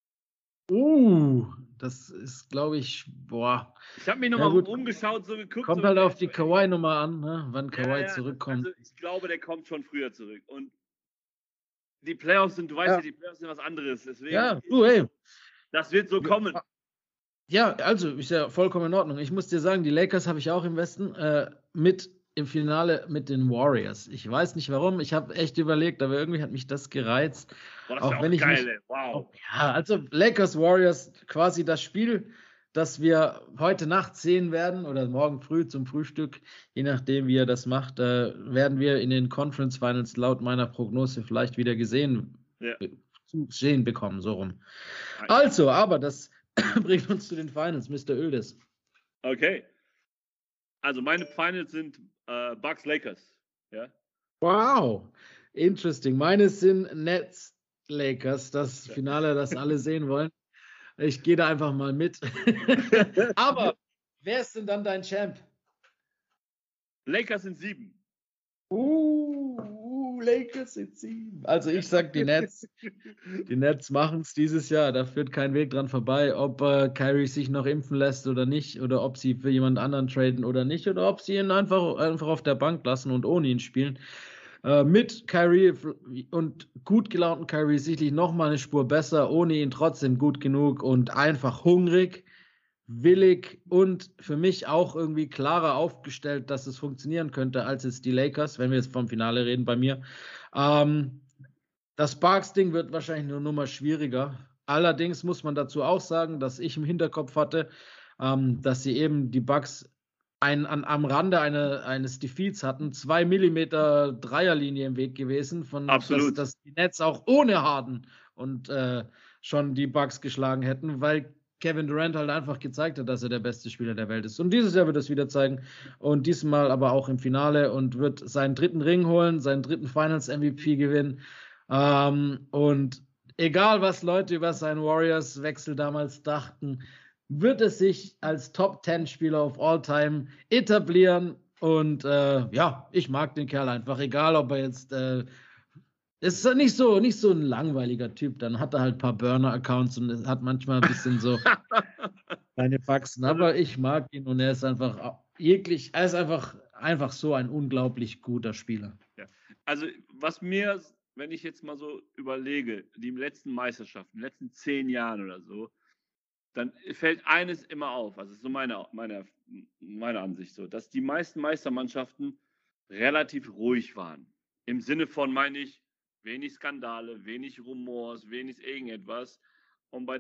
Das ist, glaube ich, Ich habe mich nochmal umgeschaut, so geguckt. Kommt halt auf die Kawhi-Nummer an, ne? Wann Kawhi zurückkommt. Also ich glaube, der kommt schon früher zurück. Und die Playoffs sind, du weißt ja, die Playoffs sind was anderes. Deswegen, das wird so kommen. Ja, also ist ja vollkommen in Ordnung. Ich muss dir sagen, die Lakers habe ich auch im Westen im Finale mit den Warriors. Ich weiß nicht warum, ich habe echt überlegt, aber irgendwie hat mich das gereizt. Boah, das ist auch wenn geil, wow. Also Lakers Warriors, quasi das Spiel, das wir heute Nacht sehen werden oder morgen früh zum Frühstück, je nachdem wie ihr das macht, werden wir in den Conference Finals laut meiner Prognose vielleicht wieder zu sehen bekommen, so rum. Also, aber das bringt uns zu den Finals, Mr. Oeldes. Okay. Also meine Finals sind Bucks Lakers. Ja? Wow, interesting. Meine sind Nets Lakers, das Finale, das alle sehen wollen. Ich gehe da einfach mal mit. Aber wer ist denn dann dein Champ? Lakers sind 7. Lakers sind 7. Also ich sag die Nets. Die Nets machen es dieses Jahr. Da führt kein Weg dran vorbei, ob Kyrie sich noch impfen lässt oder nicht, oder ob sie für jemand anderen traden oder nicht, oder ob sie ihn einfach auf der Bank lassen und ohne ihn spielen. Mit Kyrie und gut gelaunten Kyrie sicherlich nochmal eine Spur besser, ohne ihn trotzdem gut genug und einfach hungrig, willig und für mich auch irgendwie klarer aufgestellt, dass es funktionieren könnte, als es die Lakers, wenn wir jetzt vom Finale reden bei mir. Das Bucks-Ding wird wahrscheinlich eine Nummer schwieriger. Allerdings muss man dazu auch sagen, dass ich im Hinterkopf hatte, dass sie eben die Bucks am Rande eines Defeats hatten, 2 Millimeter Dreierlinie im Weg gewesen, dass die Nets auch ohne Harden und schon die Bucks geschlagen hätten, weil Kevin Durant halt einfach gezeigt hat, dass er der beste Spieler der Welt ist. Und dieses Jahr wird er es wieder zeigen. Und diesmal aber auch im Finale und wird seinen 3. Ring holen, seinen 3. Finals-MVP gewinnen. Und egal, was Leute über seinen Warriors-Wechsel damals dachten, wird es sich als Top-10-Spieler of all time etablieren. Und ich mag den Kerl einfach, egal ob er jetzt ist nicht so ein langweiliger Typ. Dann hat er halt ein paar Burner-Accounts und hat manchmal ein bisschen so kleine Faxen. Aber ich mag ihn und er ist einfach einfach so ein unglaublich guter Spieler. Ja. Also was mir, wenn ich jetzt mal so überlege, die letzten Meisterschaften, die letzten 10 Jahren oder so, dann fällt eines immer auf, also so meine Ansicht so, dass die meisten Meistermannschaften relativ ruhig waren. Im Sinne von, meine ich, wenig Skandale, wenig Rumors, wenig irgendetwas. Und bei den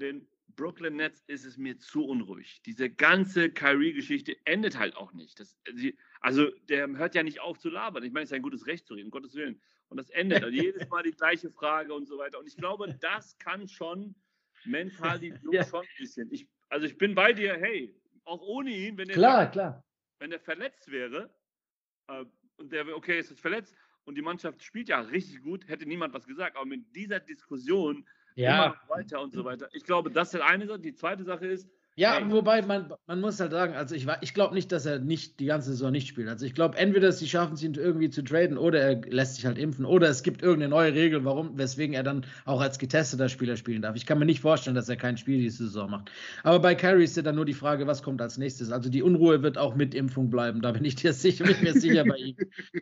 Brooklyn Nets ist es mir zu unruhig. Diese ganze Kyrie-Geschichte endet halt auch nicht. Also der hört ja nicht auf zu labern. Ich meine, es ist ein gutes Recht zu reden, um Gottes Willen. Und das endet. Also jedes Mal die gleiche Frage und so weiter. Und ich glaube, das kann schon mental die Jungs schon ein bisschen. Ich bin bei dir, hey, auch ohne ihn, wenn er verletzt wäre und der, okay, ist jetzt verletzt und die Mannschaft spielt ja richtig gut, hätte niemand was gesagt. Aber mit dieser Diskussion immer noch weiter und so weiter. Ich glaube, das ist eine Sache. Die zweite Sache ist, wobei man muss halt sagen, also ich glaube nicht, dass er nicht die ganze Saison nicht spielt. Also ich glaube, entweder sie schaffen es ihn irgendwie zu traden oder er lässt sich halt impfen oder es gibt irgendeine neue Regel, weswegen er dann auch als getesteter Spieler spielen darf. Ich kann mir nicht vorstellen, dass er kein Spiel diese Saison macht. Aber bei Kyrie ist ja dann nur die Frage, was kommt als nächstes. Also die Unruhe wird auch mit Impfung bleiben. Da bin ich mir sicher bei ihm.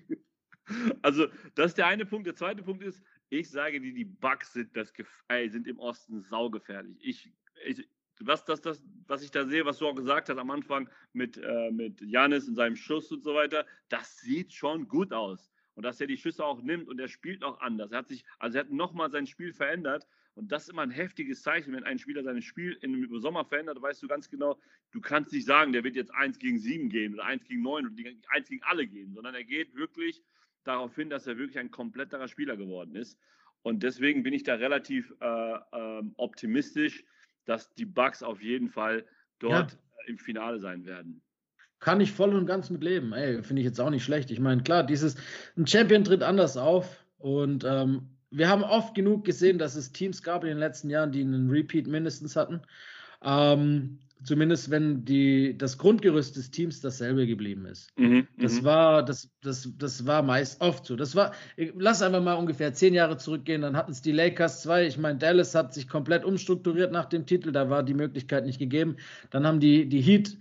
Also das ist der eine Punkt. Der zweite Punkt ist, ich sage dir, die Bucks sind im Osten saugefährlich. Was ich da sehe, was du auch gesagt hast am Anfang mit Giannis und seinem Schuss und so weiter, das sieht schon gut aus. Und dass er die Schüsse auch nimmt und er spielt auch anders. Er hat nochmal sein Spiel verändert. Und das ist immer ein heftiges Zeichen, wenn ein Spieler sein Spiel im Sommer verändert, weißt du ganz genau, du kannst nicht sagen, der wird jetzt 1 gegen 7 gehen oder 1 gegen 9 oder 1 gegen alle gehen, sondern er geht wirklich darauf hin, dass er wirklich ein kompletterer Spieler geworden ist. Und deswegen bin ich da relativ optimistisch, dass die Bucks auf jeden Fall dort im Finale sein werden. Kann ich voll und ganz mit leben. Finde ich jetzt auch nicht schlecht. Ich meine, klar, ein Champion tritt anders auf und wir haben oft genug gesehen, dass es Teams gab in den letzten Jahren, die einen Repeat mindestens hatten. Zumindest wenn das Grundgerüst des Teams dasselbe geblieben ist. Das war meist oft so. Lass einfach mal ungefähr 10 Jahre zurückgehen, dann hatten es die Lakers 2. Ich meine, Dallas hat sich komplett umstrukturiert nach dem Titel, da war die Möglichkeit nicht gegeben. Dann haben die Heat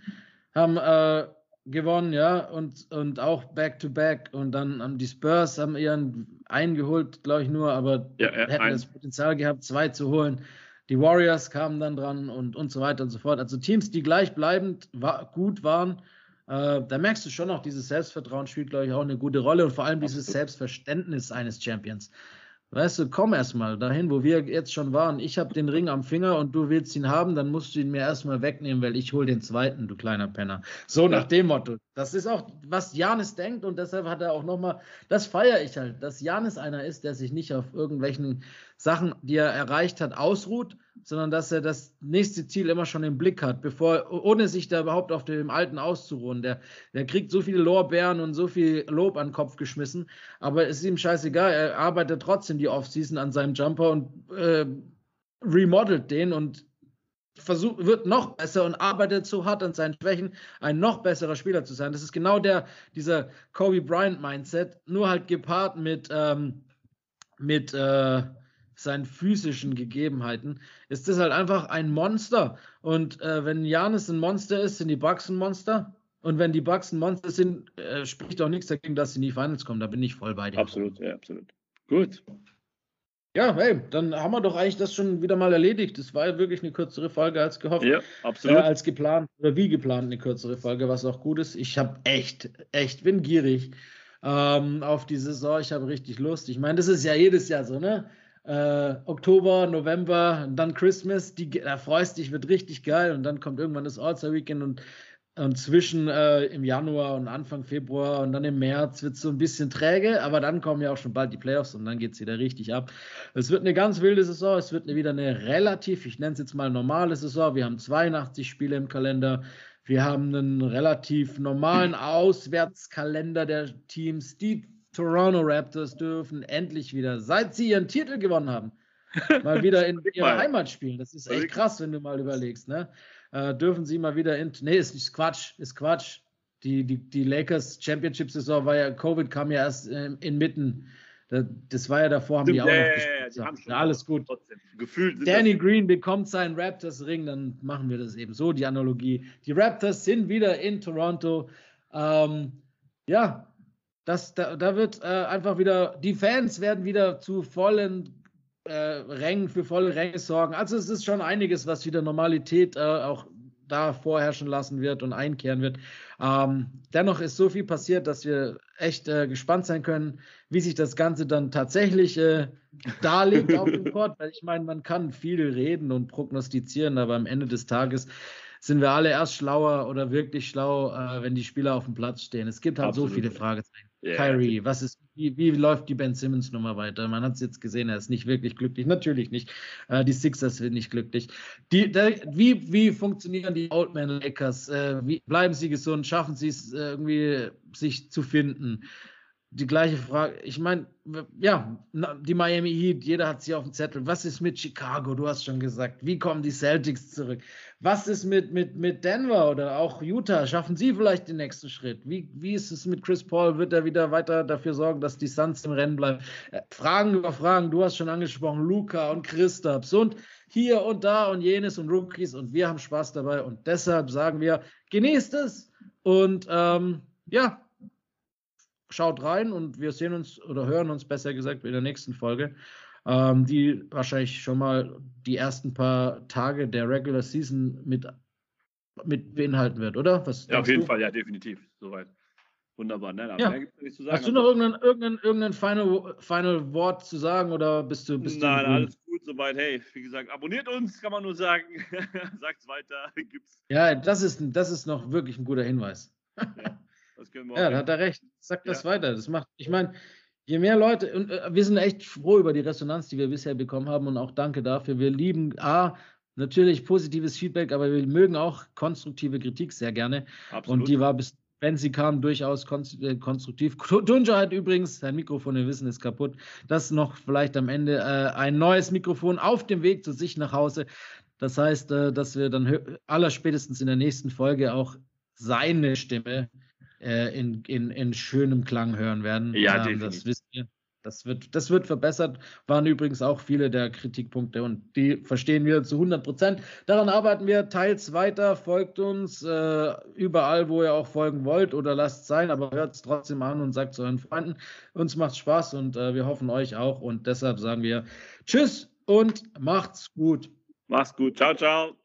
gewonnen, und auch Back-to-Back. Und dann haben die Spurs ihren eingeholt, glaube ich nur, aber hätten das Potenzial gehabt, 2 zu holen. Die Warriors kamen dann dran und so weiter und so fort. Also Teams, die gleichbleibend gut waren, da merkst du schon noch, dieses Selbstvertrauen spielt, glaube ich, auch eine gute Rolle und vor allem dieses Selbstverständnis eines Champions. Weißt du, komm erstmal dahin, wo wir jetzt schon waren. Ich habe den Ring am Finger und du willst ihn haben, dann musst du ihn mir erstmal wegnehmen, weil ich hole den zweiten, du kleiner Penner. So nach dem Motto. Das ist auch, was Giannis denkt und deshalb hat er auch nochmal, das feiere ich halt, dass Giannis einer ist, der sich nicht auf irgendwelchen Sachen, die er erreicht hat, ausruht, sondern dass er das nächste Ziel immer schon im Blick hat, ohne sich da überhaupt auf dem Alten auszuruhen. Der kriegt so viele Lorbeeren und so viel Lob an den Kopf geschmissen, aber es ist ihm scheißegal, er arbeitet trotzdem die Offseason an seinem Jumper und remodelt den und wird noch besser und arbeitet so hart an seinen Schwächen, ein noch besserer Spieler zu sein. Das ist genau dieser Kobe Bryant-Mindset, nur halt gepaart mit seinen physischen Gegebenheiten, ist das halt einfach ein Monster. Und wenn Giannis ein Monster ist, sind die Bucks ein Monster. Und wenn die Bucks ein Monster sind, spricht auch nichts dagegen, dass sie in die Finals kommen. Da bin ich voll bei dir. Absolut, ja, absolut. Gut. Ja, hey, dann haben wir doch eigentlich das schon wieder mal erledigt. Es war wirklich eine kürzere Folge als gehofft. Ja, absolut. Als geplant oder wie geplant eine kürzere Folge, was auch gut ist. Ich habe bin gierig auf die Saison. Ich habe richtig Lust. Ich meine, das ist ja jedes Jahr so, ne? Oktober, November, dann Christmas, da freust du dich, wird richtig geil und dann kommt irgendwann das All-Star-Weekend und zwischen im Januar und Anfang Februar und dann im März wird es so ein bisschen träge, aber dann kommen ja auch schon bald die Playoffs und dann geht es wieder richtig ab. Es wird eine ganz wilde Saison, es wird wieder eine relativ, ich nenne es jetzt mal normale Saison, wir haben 82 Spiele im Kalender, wir haben einen relativ normalen Auswärtskalender der Teams, die Toronto Raptors dürfen endlich wieder, seit sie ihren Titel gewonnen haben, mal wieder in ihrer Heimat spielen. Das ist echt krass, wenn du mal überlegst, ne? Dürfen sie mal wieder ist Quatsch. Die Lakers Championship-Saison war ja, Covid kam ja erst inmitten. Das war ja davor, haben die auch noch gespielt. Die haben schon alles gut. Gefühlt Danny Green bekommt seinen Raptors-Ring, dann machen wir das eben so, die Analogie. Die Raptors sind wieder in Toronto. Da wird einfach wieder, die Fans werden wieder zu vollen Rängen, für volle Ränge sorgen. Also es ist schon einiges, was wieder Normalität auch da vorherrschen lassen wird und einkehren wird. Dennoch ist so viel passiert, dass wir echt gespannt sein können, wie sich das Ganze dann tatsächlich darlegt auf dem Court. Weil ich meine, man kann viel reden und prognostizieren, aber am Ende des Tages sind wir alle erst schlauer oder wirklich schlau, wenn die Spieler auf dem Platz stehen. Es gibt halt Absolut. so viele Fragezeichen. Yeah. Kyrie, wie läuft die Ben Simmons-Nummer weiter? Man hat es jetzt gesehen, er ist nicht wirklich glücklich. Natürlich nicht. Die Sixers sind nicht glücklich. Wie funktionieren die Old Man Lakers? Bleiben sie gesund? Schaffen sie es irgendwie, sich zu finden? Die gleiche Frage, ich meine, ja, die Miami Heat, jeder hat sie auf dem Zettel. Was ist mit Chicago? Du hast schon gesagt. Wie kommen die Celtics zurück? Was ist mit Denver oder auch Utah? Schaffen sie vielleicht den nächsten Schritt? Wie ist es mit Chris Paul? Wird er wieder weiter dafür sorgen, dass die Suns im Rennen bleiben? Fragen über Fragen. Du hast schon angesprochen, Luka und Kristaps und hier und da und jenes und Rookies und wir haben Spaß dabei und deshalb sagen wir, genießt es und ja, schaut rein und wir sehen uns oder hören uns besser gesagt in der nächsten Folge, die wahrscheinlich schon mal die ersten paar Tage der Regular Season mit beinhalten wird, oder? Ja, auf jeden Fall, ja, definitiv. Soweit. Wunderbar. Ne? Ja. Hast du noch irgendein Final Wort zu sagen oder bist du Nein, alles gut soweit. Hey, wie gesagt, abonniert uns, kann man nur sagen. Sagt's weiter. Gibt's. Ja, das ist noch wirklich ein guter Hinweis. Ja. Da hat er recht. Sag das weiter. Ich meine, je mehr Leute, und wir sind echt froh über die Resonanz, die wir bisher bekommen haben und auch danke dafür. Wir lieben natürlich positives Feedback, aber wir mögen auch konstruktive Kritik sehr gerne. Absolut. Und die war wenn sie kam, durchaus konstruktiv. Tunja hat übrigens, sein Mikrofon, wir wissen, ist kaputt. Das noch vielleicht am Ende ein neues Mikrofon auf dem Weg zu sich nach Hause. Das heißt, dass wir dann allerspätestens in der nächsten Folge auch seine Stimme in schönem Klang hören werden. Ja, definitiv. Das wisst ihr. Das wird verbessert. Waren übrigens auch viele der Kritikpunkte und die verstehen wir zu 100%. Daran arbeiten wir. Teils weiter, folgt uns überall, wo ihr auch folgen wollt oder lasst es sein, aber hört es trotzdem an und sagt es euren Freunden. Uns macht Spaß und wir hoffen euch auch und deshalb sagen wir Tschüss und macht's gut. Macht's gut. Ciao, ciao.